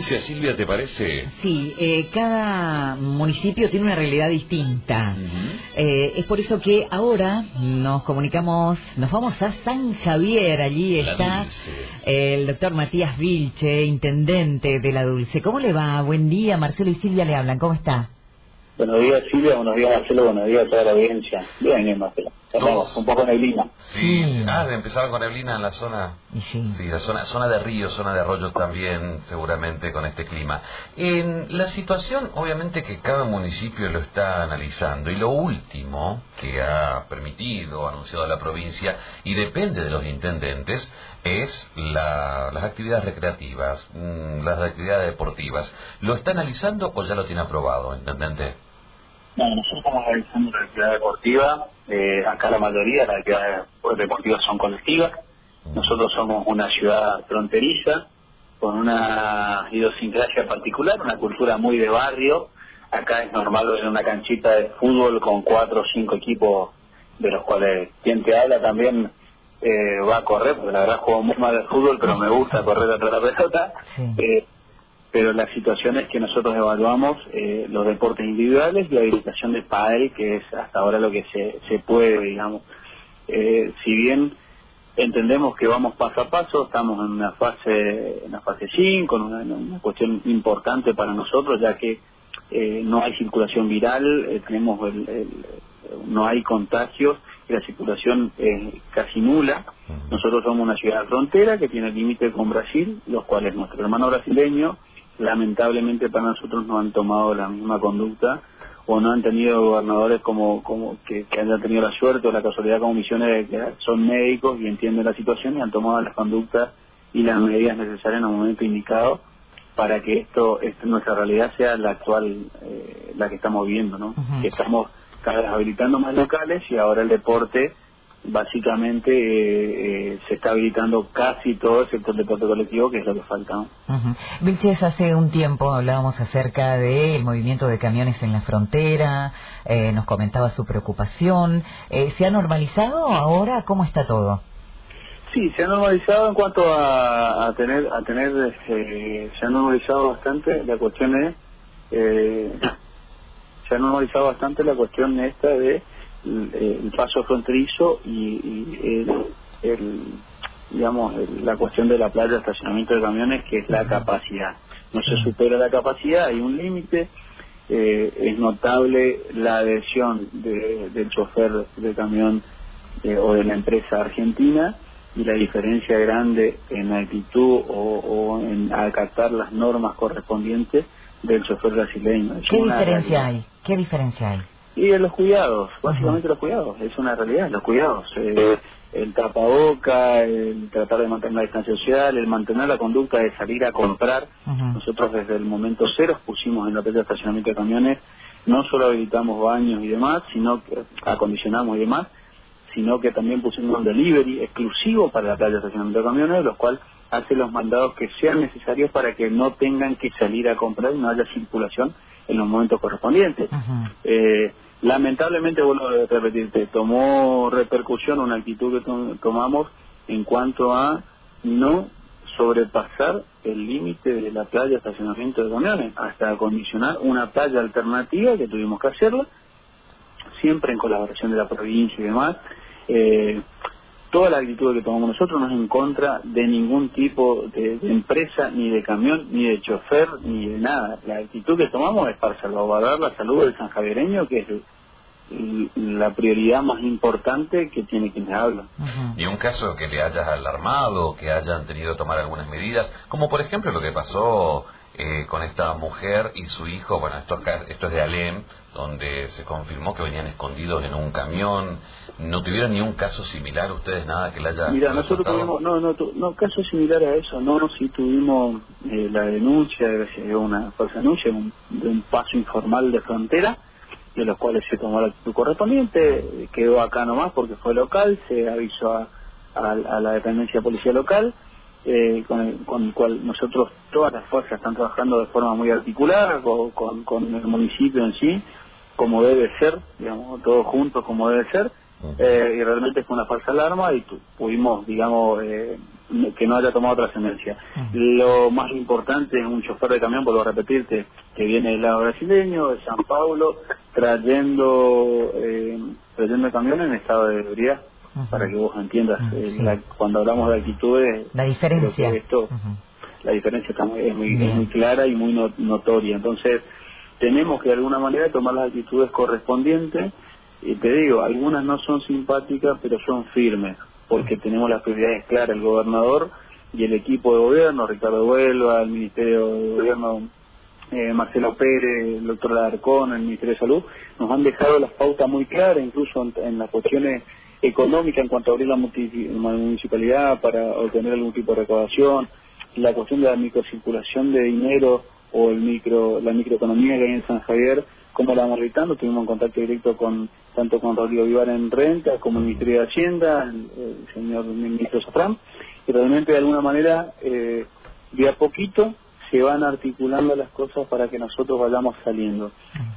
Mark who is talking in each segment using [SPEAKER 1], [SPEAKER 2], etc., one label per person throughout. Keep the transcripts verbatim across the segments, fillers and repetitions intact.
[SPEAKER 1] provincia, Silvia, ¿te parece?
[SPEAKER 2] Sí, eh, cada municipio tiene una realidad distinta.
[SPEAKER 1] Uh-huh.
[SPEAKER 2] eh, es por eso que ahora nos comunicamos, nos vamos a San Javier. Allí
[SPEAKER 1] La
[SPEAKER 2] está
[SPEAKER 1] Dulce.
[SPEAKER 2] el doctor Matías Vilche, intendente de La Dulce. ¿Cómo le va? Buen día, Marcelo y Silvia le hablan. ¿Cómo está?
[SPEAKER 3] Buenos días, Silvia. Buenos días, Marcelo. Buenos días a toda la audiencia. Bien, bien, Marcelo. Estamos un poco neblina.
[SPEAKER 1] Sí. Ah, empezaron con neblina en la zona.
[SPEAKER 2] Sí,
[SPEAKER 1] sí la zona, zona de río, zona de arroyo también, seguramente con este clima. En la situación, obviamente que cada municipio lo está analizando. Y lo último que ha permitido, anunciado la provincia, y depende de los intendentes, es la, las actividades recreativas, las actividades deportivas. ¿Lo está analizando o ya lo tiene aprobado, intendente?
[SPEAKER 3] No, nosotros estamos realizando la actividad deportiva. Eh, acá la mayoría de las actividades deportivas son colectivas. Nosotros somos una ciudad fronteriza con una idiosincrasia particular, una cultura muy de barrio. Acá es normal ver una canchita de fútbol con cuatro o cinco equipos, de los cuales quien te habla también eh, va a correr, porque la verdad juego muy mal al fútbol, pero me gusta correr atrás de la pelota.
[SPEAKER 2] sí.
[SPEAKER 3] Eh, pero la situación es que nosotros evaluamos eh, los deportes individuales y la habilitación de pádel, que es hasta ahora lo que se, se puede, digamos. Eh, si bien entendemos que vamos paso a paso, estamos en una fase en la fase cinco, en una, en una cuestión importante para nosotros, ya que eh, no hay circulación viral, eh, tenemos el, el, no hay contagios y la circulación es casi nula. Nosotros somos una ciudad frontera que tiene límite con Brasil, los cuales nuestro hermano brasileño, lamentablemente para nosotros, no han tomado la misma conducta o no han tenido gobernadores como como que, que hayan tenido la suerte o la casualidad como Misiones, que son médicos y entienden la situación y han tomado las conductas y las medidas necesarias en el momento indicado para que esto, esto nuestra realidad sea la actual, eh, la que estamos viviendo, ¿no?
[SPEAKER 2] Uh-huh.
[SPEAKER 3] Que estamos cada vez habilitando más locales y ahora el deporte básicamente eh, eh, se está habilitando casi todo excepto el deporte colectivo, que es lo que falta, ¿no?
[SPEAKER 2] Uh-huh. Vilches, hace un tiempo hablábamos acerca del movimiento de camiones en la frontera, eh, nos comentaba su preocupación. Eh, ¿Se ha normalizado ahora? ¿Cómo está todo?
[SPEAKER 3] Sí, se ha normalizado en cuanto a, a tener, a tener eh, se ha normalizado bastante la cuestión es, eh, se ha normalizado bastante la cuestión esta de el, el paso fronterizo y, y el, el digamos el, la cuestión de la playa de estacionamiento de camiones, que es la capacidad. No se supera la capacidad, hay un límite. Eh, es notable la adhesión de, del chofer de camión eh, o de la empresa argentina, y la diferencia grande en actitud o, o en acatar las normas correspondientes del chofer brasileño. Es
[SPEAKER 2] ¿Qué
[SPEAKER 3] una
[SPEAKER 2] diferencia
[SPEAKER 3] realidad.
[SPEAKER 2] hay? ¿Qué diferencia hay?
[SPEAKER 3] Y en los cuidados, básicamente
[SPEAKER 2] Uh-huh.
[SPEAKER 3] los cuidados, es una realidad, los cuidados. Eh, el tapaboca, el tratar de mantener la distancia social, el mantener la conducta de salir a comprar.
[SPEAKER 2] Uh-huh.
[SPEAKER 3] Nosotros desde el momento cero pusimos en la playa de estacionamiento de camiones, no solo habilitamos baños y demás, sino que acondicionamos y demás, sino que también pusimos un delivery exclusivo para la playa de estacionamiento de camiones, los cual hace los mandados que sean necesarios para que no tengan que salir a comprar y no haya circulación en los momentos correspondientes.
[SPEAKER 2] Uh-huh.
[SPEAKER 3] Eh, lamentablemente, vuelvo a repetirte, tomó repercusión una actitud que to- tomamos en cuanto a no sobrepasar el límite de la playa de estacionamiento de camiones, hasta acondicionar una playa alternativa que tuvimos que hacerla, siempre en colaboración de la provincia y demás. Eh, toda la actitud que tomamos nosotros no es en contra de ningún tipo de, de empresa, ni de camión, ni de chofer, ni de nada. La actitud que tomamos es para salvaguardar la salud del sanjavereño, que es el, el, la prioridad más importante que tiene quien le habla.
[SPEAKER 2] Uh-huh.
[SPEAKER 1] Ni un caso que le hayas alarmado, que hayan tenido que tomar algunas medidas, como por ejemplo lo que pasó eh, con esta mujer y su hijo. Bueno, esto, acá, esto es de Alem, donde se confirmó que venían escondidos en un camión. ¿No tuvieron ni un caso similar ustedes, nada que le haya
[SPEAKER 3] Mira, nosotros
[SPEAKER 1] resultado?
[SPEAKER 3] tuvimos, no, no, tu, no, caso similar a eso, no, no, sí tuvimos eh, la denuncia, se dio una falsa denuncia un, de un paso informal de frontera, de los cuales se tomó la actitud correspondiente, quedó acá nomás porque fue local, se avisó a, a, a la dependencia de policía local, eh, con, el, con el cual nosotros, todas las fuerzas están trabajando de forma muy articulada, con, con, con el municipio en sí, como debe ser, digamos, todos juntos como debe ser. Eh, y realmente fue una falsa alarma y tu, pudimos, digamos, eh, que no haya tomado trascendencia. Uh-huh. Lo más importante es un chofer de camión, vuelvo a repetirte, que viene del lado brasileño, de San Paulo, trayendo eh, trayendo el camión en estado de ebriedad, uh-huh. para que vos entiendas. Uh-huh. eh, sí. la, cuando hablamos de actitudes,
[SPEAKER 2] la diferencia,
[SPEAKER 3] esto, uh-huh. la diferencia está muy, es, muy, es muy clara y muy no, notoria. Entonces, tenemos que de alguna manera tomar las actitudes correspondientes. Y te digo, algunas no son simpáticas, pero son firmes, porque tenemos las prioridades claras. El gobernador y el equipo de gobierno, Ricardo Huelva, el Ministerio de Gobierno, eh, Marcelo Pérez, el doctor Alarcón, el Ministerio de Salud, nos han dejado las pautas muy claras, incluso en, en las cuestiones económicas, en cuanto a abrir la municipalidad para obtener algún tipo de recaudación, la cuestión de la microcirculación de dinero o el micro la microeconomía que hay en San Javier, cómo la vamos realizando. Tuvimos un contacto directo con tanto con Rodrigo Vivar en Renta como el Ministerio de Hacienda, el, el señor ministro Safran, y realmente de alguna manera eh, de a poquito se van articulando las cosas para que nosotros vayamos saliendo.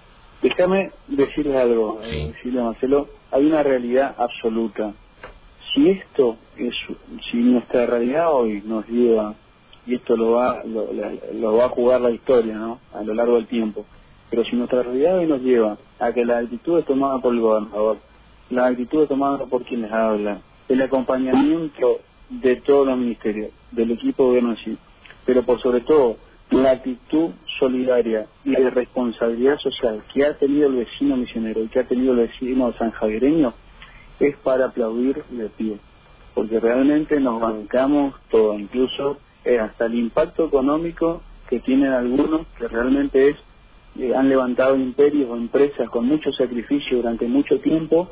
[SPEAKER 3] Déjame decirles algo,
[SPEAKER 1] sí.
[SPEAKER 3] eh, decirle a Marcelo, hay una realidad absoluta. Si esto es, si nuestra realidad hoy nos lleva, y esto lo va lo, lo va a jugar la historia, ¿no?, a lo largo del tiempo, pero si nuestra realidad hoy nos lleva a que la actitud es tomada por el gobernador, la actitud es tomada por quienes hablan, el acompañamiento de todos los ministerios, del equipo de gobierno en sí, pero por sobre todo la actitud solidaria y de responsabilidad social que ha tenido el vecino misionero y que ha tenido el vecino sanjaviereño, es para aplaudir de pie, porque realmente nos bancamos todo, incluso eh, hasta el impacto económico que tienen algunos, que realmente es Eh, han levantado imperios o empresas con mucho sacrificio durante mucho tiempo,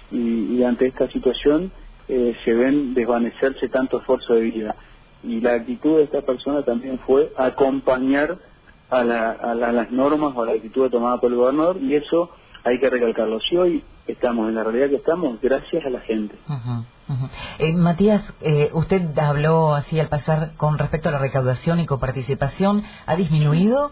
[SPEAKER 3] y, y ante esta situación eh, se ven desvanecerse tanto esfuerzo de vida, y la actitud de esta persona también fue acompañar a, la, a, la, a las normas o a la actitud tomada por el gobernador, y eso hay que recalcarlo. Si hoy estamos en la realidad que estamos, gracias a la gente.
[SPEAKER 2] Uh-huh, uh-huh. Eh, Matías, eh, usted habló así al pasar con respecto a la recaudación y coparticipación, ¿ha disminuido?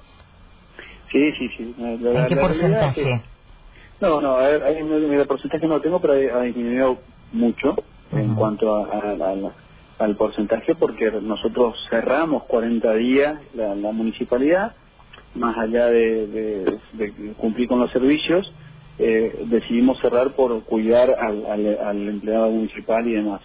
[SPEAKER 3] Sí, sí, sí. La, la,
[SPEAKER 2] ¿En qué
[SPEAKER 3] la
[SPEAKER 2] porcentaje?
[SPEAKER 3] Es, no, no, a ver, hay, el porcentaje no lo tengo, pero ha disminuido mucho uh-huh. en cuanto a, a, a la, al porcentaje, porque nosotros cerramos cuarenta días la, la municipalidad, más allá de, de, de cumplir con los servicios, eh, decidimos cerrar por cuidar al, al, al empleado municipal y demás.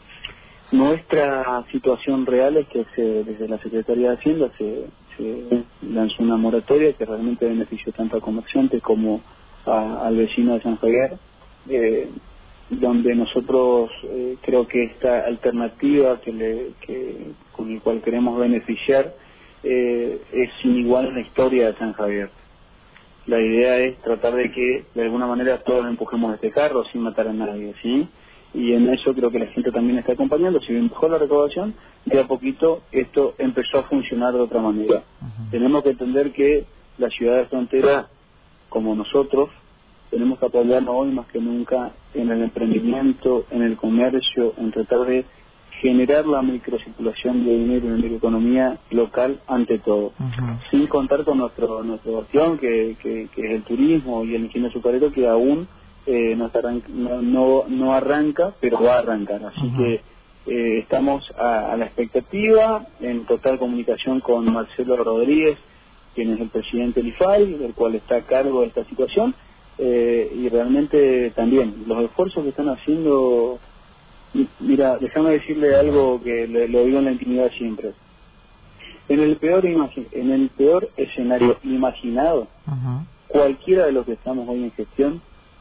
[SPEAKER 3] Nuestra situación real es que se, desde la Secretaría de Hacienda se, se lanzó una moratoria que realmente benefició tanto al comerciante como a, al vecino de San Javier, eh, donde nosotros eh, creo que esta alternativa que le, que, con el cual queremos beneficiar eh, es sin igual en la historia de San Javier. La idea es tratar de que de alguna manera todos empujemos este carro sin matar a nadie, ¿sí? Y en eso creo que la gente también está acompañando. Si bien mejor la recaudación, de a poquito esto empezó a funcionar de otra manera. Uh-huh. Tenemos que entender que la ciudad de frontera, como nosotros, tenemos que apoyarnos hoy más que nunca en el emprendimiento, en el comercio, en tratar de generar la microcirculación de dinero en la microeconomía local ante todo, uh-huh. sin contar con nuestro nuestro bastión que, que, que es el turismo y el ingenio azucarero, que aún Eh, no, arranca, no, no, no arranca, pero va a arrancar. Así uh-huh. que eh, estamos a, a la expectativa, en total comunicación con Marcelo Rodríguez, quien es el presidente del I F A I, del cual está a cargo de esta situación, eh, y realmente también los esfuerzos que están haciendo. Mira, déjame decirle algo que le, lo digo en la intimidad siempre. En el peor imagi- en el peor escenario imaginado, uh-huh. cualquiera de los que estamos hoy en gestión,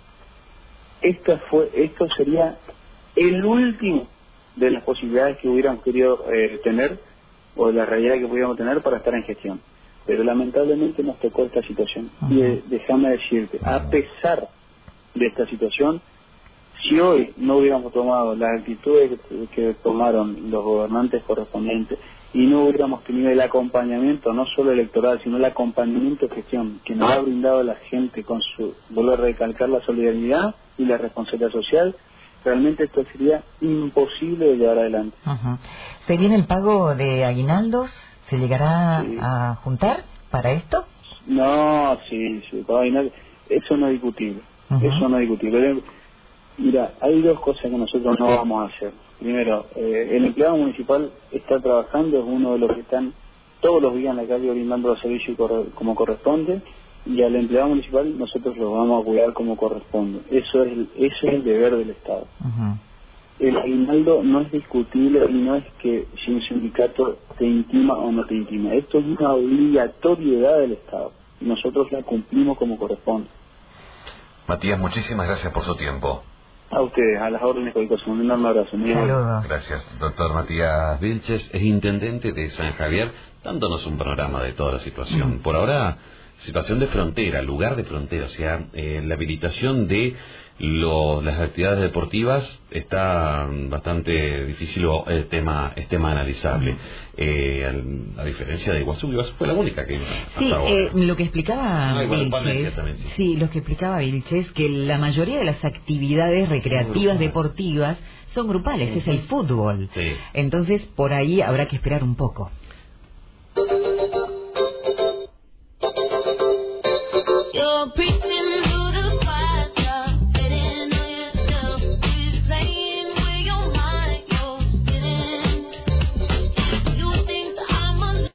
[SPEAKER 3] Esta fue, esto sería el último de las posibilidades que hubiéramos querido eh, tener, o de la realidad que pudiéramos tener para estar en gestión. Pero lamentablemente nos tocó esta situación. Uh-huh. Y eh, déjame decirte, a pesar de esta situación, si hoy no hubiéramos tomado las actitudes que, que tomaron los gobernantes correspondientes y no hubiéramos tenido el acompañamiento, no solo electoral, sino el acompañamiento de gestión que nos ha brindado la gente con su, volver a recalcar la solidaridad y la responsabilidad social, realmente esto sería imposible de llevar adelante.
[SPEAKER 2] Uh-huh. ¿Se viene el pago de aguinaldos? ¿Se llegará sí. a juntar para esto?
[SPEAKER 3] No, sí, sí, pago de aguinaldos. Eso no es discutible. Uh-huh. Eso no es discutible. Mira, hay dos cosas que nosotros no vamos a hacer. primero, eh, el empleado municipal está trabajando, es uno de los que están todos los días en la calle brindando los servicios corre, como corresponde, y al empleado municipal nosotros lo vamos a cuidar como corresponde. Eso es el, eso es el deber del Estado.
[SPEAKER 2] Uh-huh.
[SPEAKER 3] El aguinaldo no es discutible y no es que si un sindicato te intima o no te intima. Esto es una obligatoriedad del Estado. Y nosotros la cumplimos como corresponde.
[SPEAKER 1] Matías, muchísimas gracias por su tiempo.
[SPEAKER 3] A ustedes, a las órdenes, cualquier cosa. Un enorme abrazo. Muy
[SPEAKER 2] Saludos.
[SPEAKER 1] Gracias, doctor Matías Vilches, es intendente de San Javier, dándonos un panorama de toda la situación. Por ahora, situación de frontera, lugar de frontera, o sea, eh, la habilitación de lo, las actividades deportivas está bastante difícil, o el tema, es tema analizable. Eh, al, a diferencia de Iguazú, Iguazú fue la única que hasta
[SPEAKER 2] Sí,
[SPEAKER 1] ahora.
[SPEAKER 2] eh, lo que explicaba
[SPEAKER 1] Ah, igual,
[SPEAKER 2] Vilches,
[SPEAKER 1] Valencia también, sí.
[SPEAKER 2] sí, lo que explicaba Vilches, que la mayoría de las actividades recreativas, deportivas, son grupales, es el fútbol.
[SPEAKER 1] Sí.
[SPEAKER 2] Entonces, por ahí habrá que esperar un poco.
[SPEAKER 4] You're preaching